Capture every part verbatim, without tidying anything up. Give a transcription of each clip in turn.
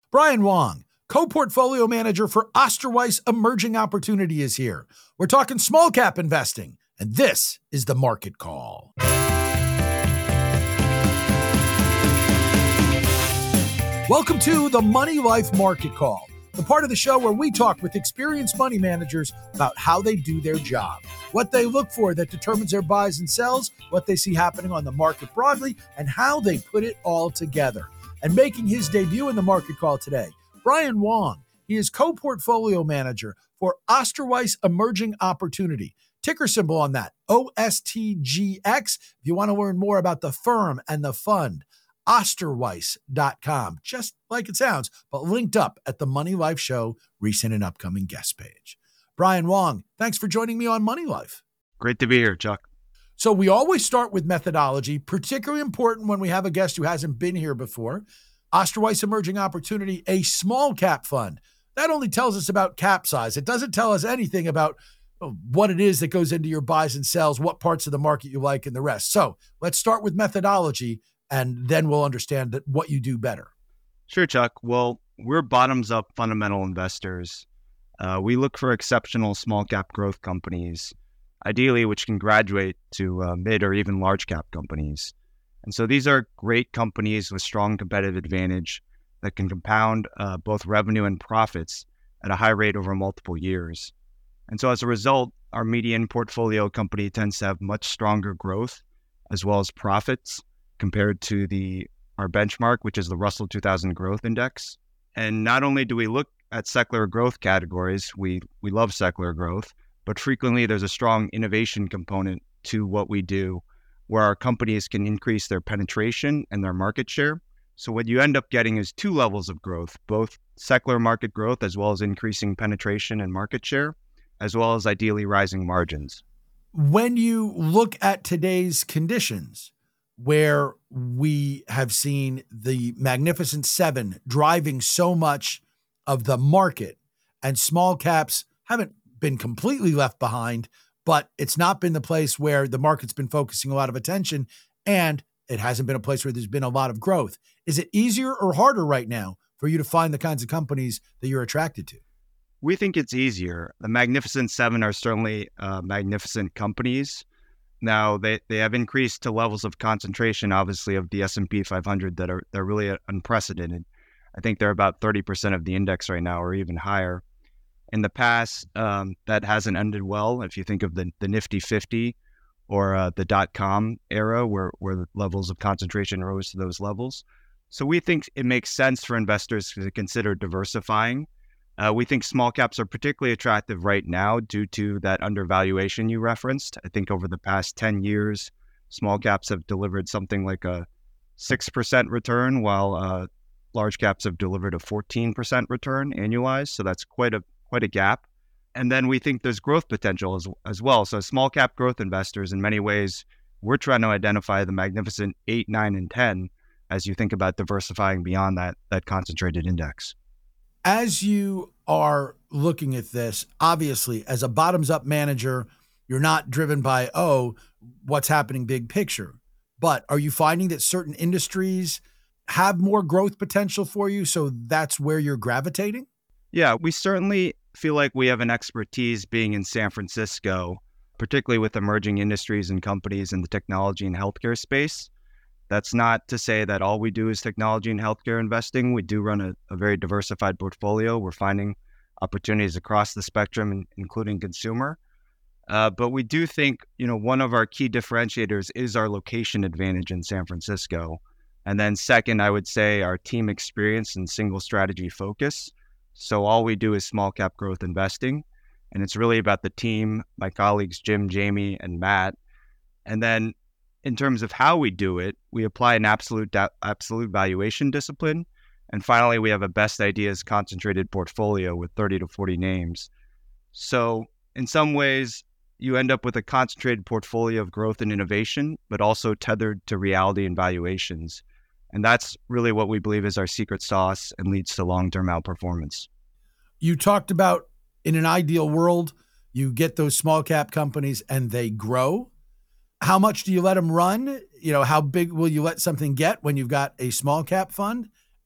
Brian Wong, co-portfolio manager for Osterweiss Emerging Opportunity, is here. We're talking small cap investing, and this is the Market Call. Welcome to the Money Life Market Call, the part of the show where we talk with experienced money managers about how they do their job, what they look for that determines their buys and sells, what they see happening on the market broadly, and how they put it all together. And making his debut in the Market Call today, Brian Wong. He is co-portfolio manager for Osterweiss Emerging Opportunity. Ticker symbol on that, O S T G X. If you want to learn more about the firm and the fund, osterweiss dot com, just like it sounds, but linked up at the Money Life Show recent and upcoming guest page. Brian Wong, thanks for joining me on Money Life. Great to be here, Chuck. So we always start with methodology, particularly important when we have a guest who hasn't been here before. Osterweiss Emerging Opportunity, a small cap fund. That only tells us about cap size. It doesn't tell us anything about what it is that goes into your buys and sells, what parts of the market you like, and the rest. So let's start with methodology, and then we'll understand that what you do better. Sure, Chuck. Well, we're bottoms-up fundamental investors. Uh, we look for exceptional small-cap growth companies, ideally which can graduate to uh, mid or even large-cap companies. And so these are great companies with strong competitive advantage that can compound uh, both revenue and profits at a high rate over multiple years. And so as a result, our median portfolio company tends to have much stronger growth as well as profits compared to the our benchmark, which is the Russell two thousand Growth Index. And not only do we look at secular growth categories, we we love secular growth, but frequently there's a strong innovation component to what we do, where our companies can increase their penetration and their market share. So what you end up getting is two levels of growth, both secular market growth as well as increasing penetration and market share, as well as ideally rising margins. When you look at today's conditions, where we have seen the Magnificent Seven driving so much of the market, and small caps haven't been completely left behind, but it's not been the place where the market's been focusing a lot of attention, and it hasn't been a place where there's been a lot of growth. Is it easier or harder right now for you to find the kinds of companies that you're attracted to? We think it's easier. The Magnificent Seven are certainly uh, magnificent companies. Now, they, they have increased to levels of concentration, obviously, of the S and P five hundred that are they're really unprecedented. I think they're about thirty percent of the index right now, or even higher. In the past, um, that hasn't ended well. If you think of the, the Nifty fifty or uh, the dot-com era, where, where the levels of concentration rose to those levels. So we think it makes sense for investors to consider diversifying. Uh, we think small caps are particularly attractive right now due to that undervaluation you referenced. I think over the past ten years, small caps have delivered something like a six percent return, while uh, large caps have delivered a fourteen percent return annualized. So that's quite a quite a gap. And then we think there's growth potential as, as well. So small cap growth investors, in many ways, we're trying to identify the Magnificent eight, nine, and ten as you think about diversifying beyond that that concentrated index. As you are looking at this, obviously, as a bottoms-up manager, you're not driven by, oh, what's happening big picture. But are you finding that certain industries have more growth potential for you, so that's where you're gravitating? Yeah, we certainly feel like we have an expertise being in San Francisco, particularly with emerging industries and companies in the technology and healthcare space. That's not to say that all we do is technology and healthcare investing. We do run a, a very diversified portfolio. We're finding opportunities across the spectrum, including consumer. Uh, but we do think, you know, one of our key differentiators is our location advantage in San Francisco. And then second, I would say our team experience and single strategy focus. So all we do is small cap growth investing. And it's really about the team, my colleagues, Jim, Jamie, and Matt. And then in terms of how we do it, we apply an absolute da- absolute valuation discipline. And finally, we have a best ideas concentrated portfolio with thirty to forty names. So in some ways, you end up with a concentrated portfolio of growth and innovation, but also tethered to reality and valuations. And that's really what we believe is our secret sauce and leads to long-term outperformance. You talked about in an ideal world, you get those small cap companies and they grow. How much do you let them run? You know, how big will you let something get when you've got a small cap fund?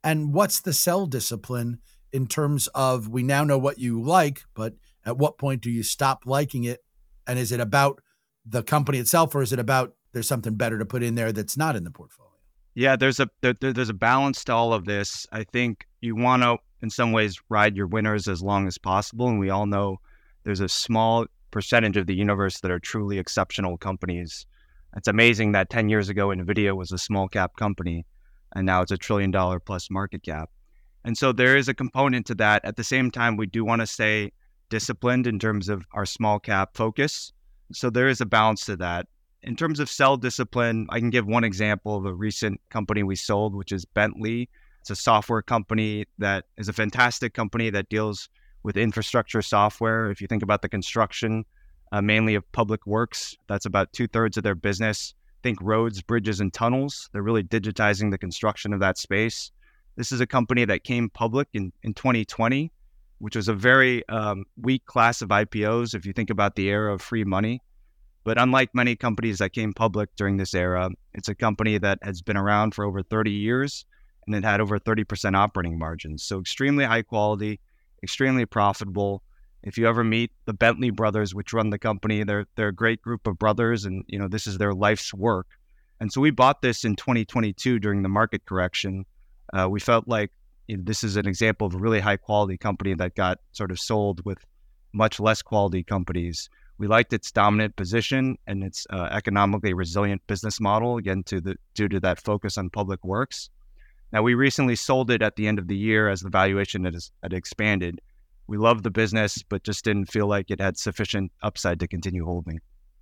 And what's the sell discipline in terms of, we now know what you like, but at what point do you stop liking it? And is it about the company itself, or is it about there's something better to put in there that's not in the portfolio? Yeah, there's a there, there's a balance to all of this. I think you want to, in some ways, ride your winners as long as possible. And we all know there's a small percentage of the universe that are truly exceptional companies. It's amazing that ten years ago, NVIDIA was a small cap company, and now it's a trillion dollar plus market cap. And so there is a component to that. At the same time, we do want to stay disciplined in terms of our small cap focus. So there is a balance to that. In terms of sell discipline, I can give one example of a recent company we sold, which is Bentley. It's a software company that is a fantastic company that deals with infrastructure software. If you think about the construction, uh, mainly of public works, that's about two thirds of their business. Think roads, bridges, and tunnels. They're really digitizing the construction of that space. This is a company that came public in, in twenty twenty, which was a very um, weak class of I P Os if you think about the era of free money. But unlike many companies that came public during this era, it's a company that has been around for over thirty years, and it had over thirty percent operating margins. So extremely high quality, extremely profitable. If you ever meet the Bentley brothers, which run the company, they're they're a great group of brothers, and you know this is their life's work. And so we bought this in twenty twenty-two during the market correction. Uh, we felt like you know, this is an example of a really high quality company that got sort of sold with much less quality companies. We liked its dominant position and its uh, economically resilient business model, again, to the, due to that focus on public works. Now, we recently sold it at the end of the year as the valuation had, had expanded. We loved the business, but just didn't feel like it had sufficient upside to continue holding.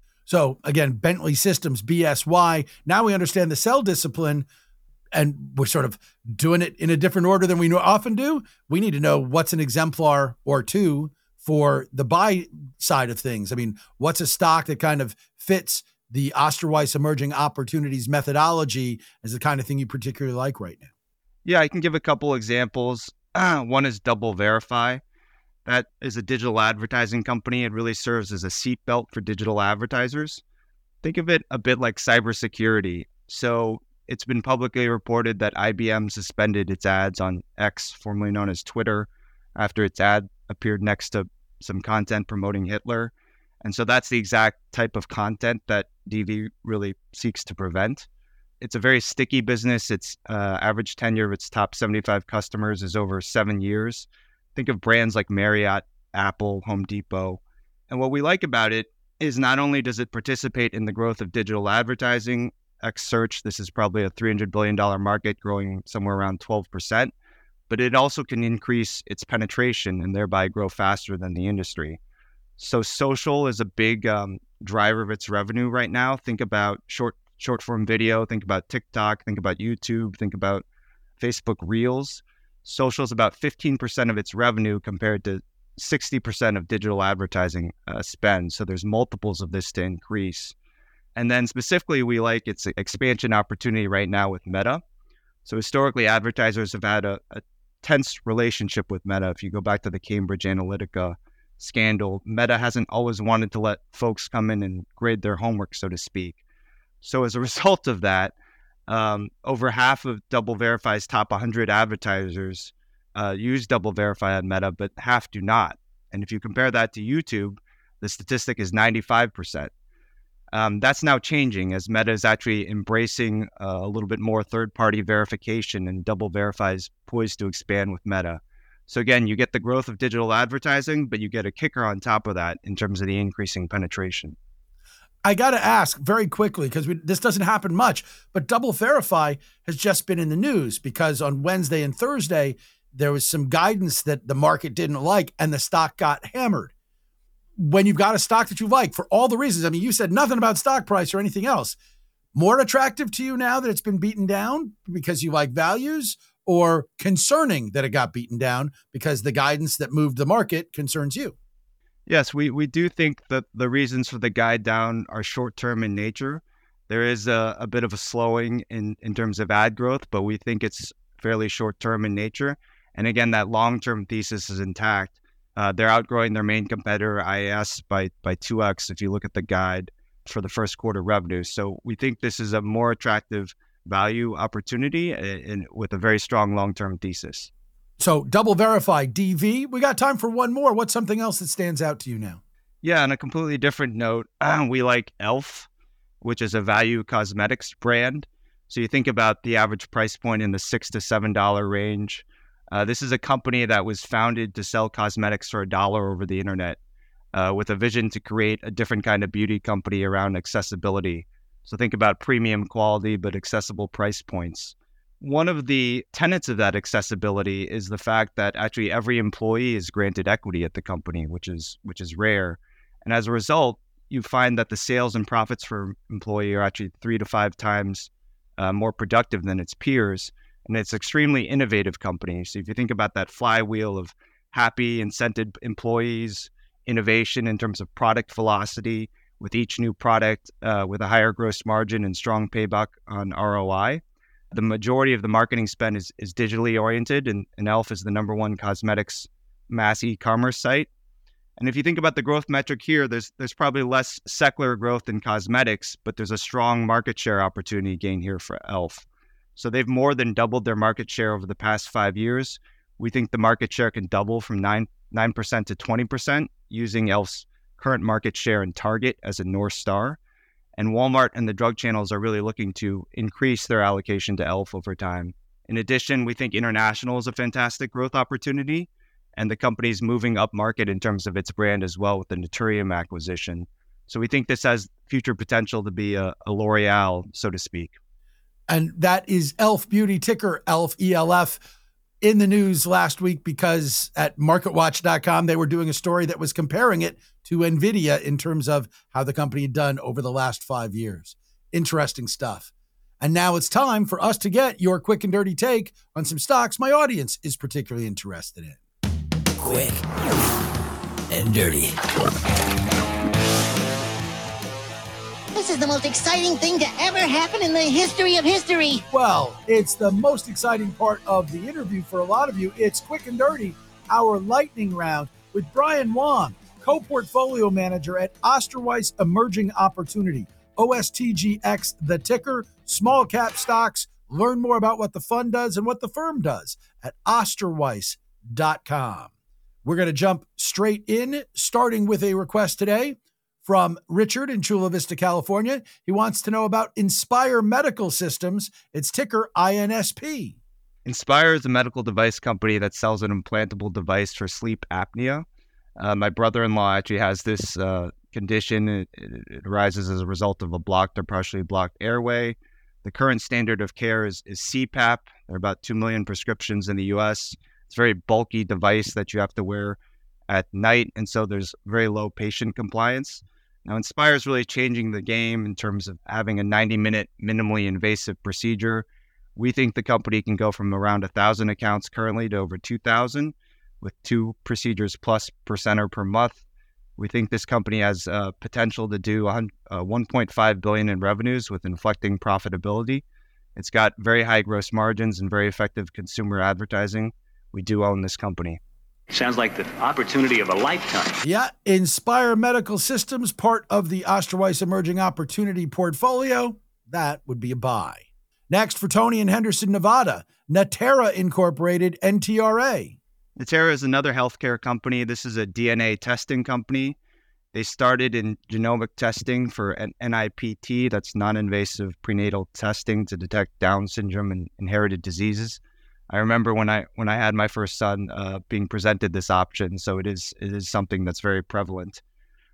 So again, Bentley Systems, B S Y. Now we understand the sell discipline, and we're sort of doing it in a different order than we often do. We need to know what's an exemplar or two for the buy side of things. I mean, what's a stock that kind of fits the Osterweiss Emerging Opportunities methodology as the kind of thing you particularly like right now? Yeah, I can give a couple examples. Uh, one is DoubleVerify. That is a digital advertising company. It really serves as a seatbelt for digital advertisers. Think of it a bit like cybersecurity. So it's been publicly reported that I B M suspended its ads on X, formerly known as Twitter, after its ad appeared next to some content promoting Hitler. And so that's the exact type of content that D V really seeks to prevent. It's a very sticky business. Its uh, average tenure of its top seventy-five customers is over seven years. Think of brands like Marriott, Apple, Home Depot. And what we like about it is not only does it participate in the growth of digital advertising, X search, this is probably a three hundred billion dollars market growing somewhere around twelve percent, but it also can increase its penetration and thereby grow faster than the industry. So social is a big um, driver of its revenue right now. Think about short short form video, think about TikTok, think about YouTube, think about Facebook Reels. Social is about fifteen percent of its revenue compared to sixty percent of digital advertising uh, spend. So there's multiples of this to increase. And then specifically, we like its expansion opportunity right now with Meta. So historically, advertisers have had a, a tense relationship with Meta. If you go back to the Cambridge Analytica scandal, Meta hasn't always wanted to let folks come in and grade their homework, so to speak. So as a result of that, um, over half of DoubleVerify's top one hundred advertisers uh, use DoubleVerify on Meta, but half do not. And if you compare that to YouTube, the statistic is ninety-five percent. Um, that's now changing as Meta is actually embracing uh, a little bit more third-party verification, and DoubleVerify is poised to expand with Meta. So again, you get the growth of digital advertising, but you get a kicker on top of that in terms of the increasing penetration. I got to ask very quickly, because this doesn't happen much, but DoubleVerify has just been in the news because on Wednesday and Thursday, there was some guidance that the market didn't like and the stock got hammered. When you've got a stock that you like for all the reasons, I mean, you said nothing about stock price or anything else, more attractive to you now that it's been beaten down because you like values, or concerning that it got beaten down because the guidance that moved the market concerns you? Yes, we, we do think that the reasons for the guide down are short-term in nature. There is a, a bit of a slowing in, in terms of ad growth, but we think it's fairly short-term in nature. And again, that long-term thesis is intact. Uh, they're outgrowing their main competitor, I A S, by, by two X if you look at the guide for the first quarter revenue. So we think this is a more attractive value opportunity and with a very strong long-term thesis. So Double Verify, D V. We got time for one more. What's something else that stands out to you now? Yeah, on a completely different note, uh, we like e l f, which is a value cosmetics brand. So you think about the average price point in the six to seven dollar range. Uh, this is a company that was founded to sell cosmetics for a dollar over the internet, uh, with a vision to create a different kind of beauty company around accessibility. So think about premium quality but accessible price points. One of the tenets of that accessibility is the fact that actually every employee is granted equity at the company, which is which is rare. And as a result, you find that the sales and profits for employee are actually three to five times uh, more productive than its peers. And it's extremely innovative company. So if you think about that flywheel of happy, incented employees, innovation in terms of product velocity with each new product uh, with a higher gross margin and strong payback on R O I, the majority of the marketing spend is, is digitally oriented, and, and e l f is the number one cosmetics mass e-commerce site. And if you think about the growth metric here, there's there's probably less secular growth in cosmetics, but there's a strong market share opportunity gain here for e l f. So they've more than doubled their market share over the past five years. We think the market share can double from nine, nine percent to twenty percent using e l f's current market share and Target as a North Star. And Walmart and the drug channels are really looking to increase their allocation to e l f over time. In addition, we think international is a fantastic growth opportunity, and the company's moving up market in terms of its brand as well with the Naturium acquisition. So we think this has future potential to be a, a L'Oreal, so to speak. And that is e l f Beauty, ticker E L F, E L F, in the news last week because at market watch dot com, they were doing a story that was comparing it to NVIDIA in terms of how the company had done over the last five years. Interesting stuff. And now it's time for us to get your quick and dirty take on some stocks my audience is particularly interested in. Quick and dirty. This is the most exciting thing to ever happen in the history of history. Well, it's the most exciting part of the interview for a lot of you. It's Quick and Dirty, our lightning round with Brian Wong, co-portfolio manager at Osterweiss Emerging Opportunity, O S T G X, the ticker, small cap stocks. Learn more about what the fund does and what the firm does at osterweiss dot com. We're going to jump straight in, starting with a request today from Richard in Chula Vista, California. He wants to know about Inspire Medical Systems. It's ticker I N S P. Inspire is a medical device company that sells an implantable device for sleep apnea. Uh, my brother-in-law actually has this uh, condition. It, it, it arises as a result of a blocked or partially blocked airway. The current standard of care is, is C PAP. There are about two million prescriptions in the U S. It's a very bulky device that you have to wear at night, and so there's very low patient compliance. Now, Inspire is really changing the game in terms of having a ninety minute minimally invasive procedure. We think the company can go from around one thousand accounts currently to over two thousand with two procedures plus per center per month. We think this company has uh, potential to do uh, one point five billion dollars in revenues with inflecting profitability. It's got very high gross margins and very effective consumer advertising. We do own this company. Sounds like the opportunity of a lifetime. Yeah, Inspire Medical Systems, part of the Osterweiss Emerging Opportunity portfolio. That would be a buy. Next, for Tony in Henderson, Nevada, Natera Incorporated, N T R A. Natera is another healthcare company. This is a D N A testing company. They started in genomic testing for an N I P T, that's non-invasive prenatal testing to detect Down syndrome and inherited diseases. I remember when I when I had my first son uh, being presented this option, so it is it is something that's very prevalent.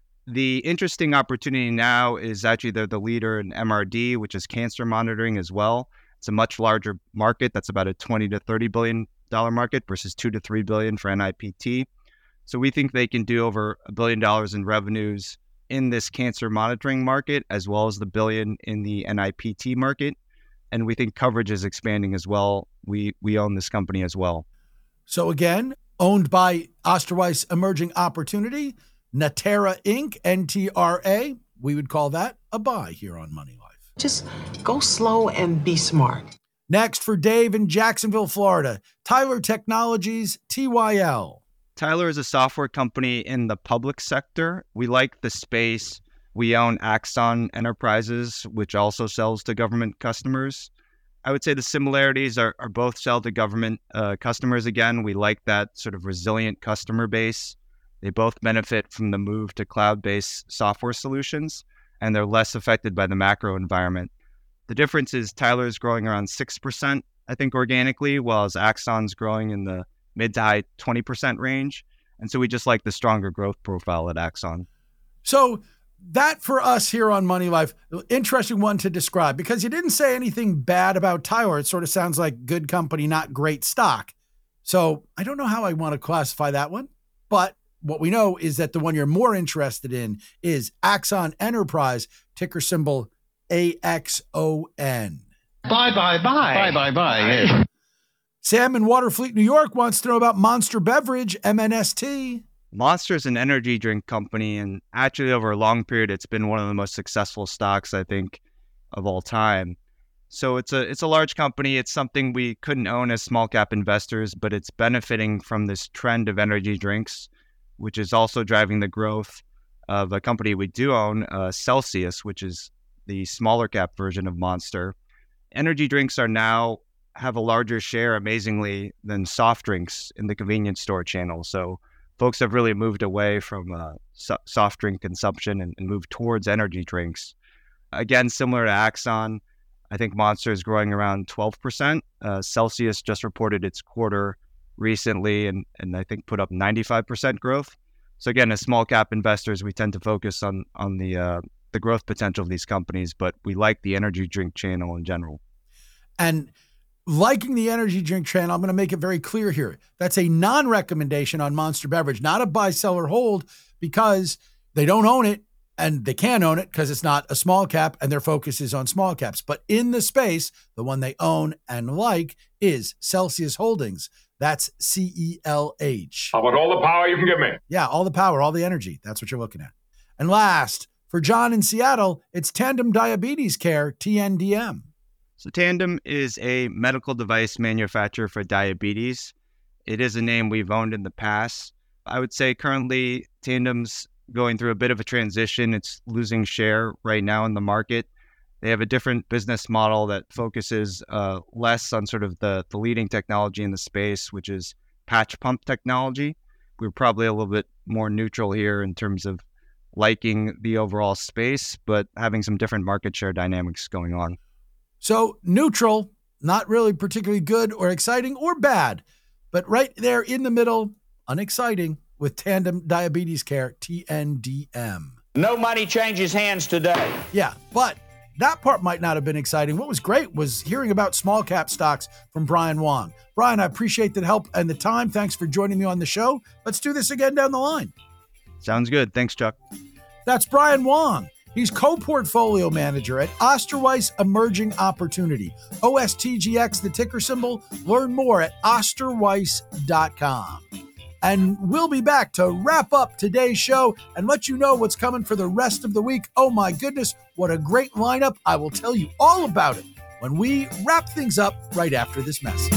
The interesting opportunity now is actually they're the leader in M R D, which is cancer monitoring as well. It's a much larger market. That's about a twenty to thirty billion dollars market versus two to three billion for N I P T. So we think they can do over a billion dollars in revenues in this cancer monitoring market, as well as the billion in the N I P T market. And we think coverage is expanding as well. We we own this company as well. So again, owned by Osterweiss Emerging Opportunity, Natera Incorporated, N T R A. We would call that a buy here on Money Life. Just go slow and be smart. Next, for Dave in Jacksonville, Florida, Tyler Technologies, T Y L. Tyler is a software company in the public sector. We like the space. We own Axon Enterprises, which also sells to government customers. I would say the similarities are, are both sell to government uh, customers. Again, we like that sort of resilient customer base. They both benefit from the move to cloud-based software solutions, and they're less affected by the macro environment. The difference is Tyler's growing around six percent, I think, organically, while Axon's growing in the mid to high twenty percent range. And so we just like the stronger growth profile at Axon. So that for us here on Money Life, interesting one to describe, because you didn't say anything bad about Tyler. It sort of sounds like good company, not great stock. So I don't know how I want to classify that one, but what we know is that the one you're more interested in is Axon Enterprise, ticker symbol A X O N. Bye, bye, bye. Bye, bye, bye. Yes. Sam in Waterfleet, New York wants to know about Monster Beverage, M N S T. Monster is an energy drink company, and actually over a long period, it's been one of the most successful stocks, I think, of all time. So it's a it's a large company. It's something we couldn't own as small cap investors, but it's benefiting from this trend of energy drinks, which is also driving the growth of a company we do own, uh, Celsius, which is the smaller cap version of Monster. Energy drinks are now have a larger share, amazingly, than soft drinks in the convenience store channel. So folks have really moved away from uh, so- soft drink consumption and, and moved towards energy drinks. Again, similar to Axon, I think Monster is growing around twelve percent. Uh, Celsius just reported its quarter recently and, and I think put up ninety-five percent growth. So again, as small cap investors, we tend to focus on, on the, uh, the growth potential of these companies, but we like the energy drink channel in general. And liking the energy drink channel, I'm going to make it very clear here. That's a non-recommendation on Monster Beverage, not a buy, sell, or hold, because they don't own it and they can't own it because it's not a small cap and their focus is on small caps. But in the space, the one they own and like is Celsius Holdings. That's C E L H. I want all the power you can give me. Yeah, all the power, all the energy. That's what you're looking at. And last, for John in Seattle, it's Tandem Diabetes Care, T N D M. So Tandem is a medical device manufacturer for diabetes. It is a name we've owned in the past. I would say currently Tandem's going through a bit of a transition. It's losing share right now in the market. They have a different business model that focuses uh, less on sort of the, the leading technology in the space, which is patch pump technology. We're probably a little bit more neutral here in terms of liking the overall space, but having some different market share dynamics going on. So neutral, not really particularly good or exciting or bad, but right there in the middle, unexciting with Tandem Diabetes Care, T N D M. No money changes hands today. Yeah, but that part might not have been exciting. What was great was hearing about small cap stocks from Brian Wong. Brian, I appreciate the help and the time. Thanks for joining me on the show. Let's do this again down the line. Sounds good. Thanks, Chuck. That's Brian Wong. He's co-portfolio manager at Osterweiss Emerging Opportunity. O S T G X, the ticker symbol. Learn more at osterweiss dot com. And we'll be back to wrap up today's show and let you know what's coming for the rest of the week. Oh my goodness, what a great lineup. I will tell you all about it when we wrap things up right after this message.